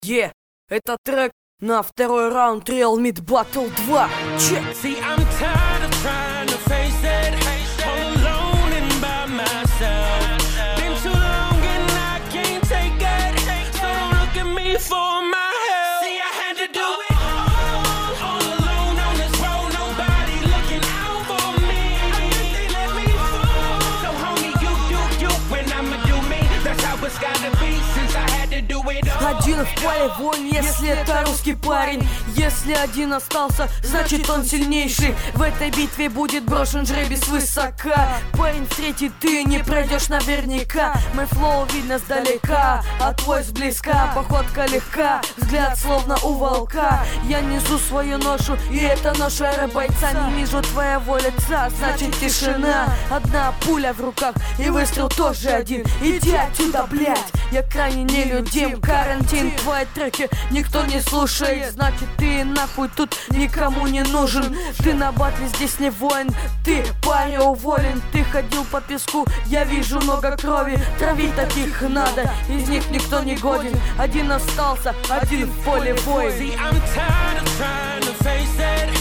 Это трек на второй раунд Real Meat Battle 2. Check. See, I'm tired of trying to face it, all alone and by myself. Been too long and I can't take it, so don't look at me for my help. See, I had to do it all alone on this road, nobody looking out for me. I think they let me fall. So homie, you, when I'ma do me, that's how it's gotta be, since I had to do it all. Один в поле воин, если это русский парень. Если один остался, значит он сильнейший. В этой битве будет брошен жребий свысока. Парень, в третий ты не пройдешь наверняка. Мой флоу видно сдалека, а твой сблизка. Походка легка, взгляд словно у волка. Я несу свою ношу, и это ноша рэп-бойца. Не вижу твоего лица, значит тишина. Одна пуля в руках, и выстрел тоже один. Иди отсюда, блядь, я крайне нелюдим. Карантин, твои треки никто не слушает, значит ты нахуй тут никому не нужен. Ты на батле здесь не воин, ты парень уволен. Ты ходил по песку, я вижу много крови. Травить таких надо, из них никто не годен. Один остался, один в поле воин. See, I'm tired of trying to face it.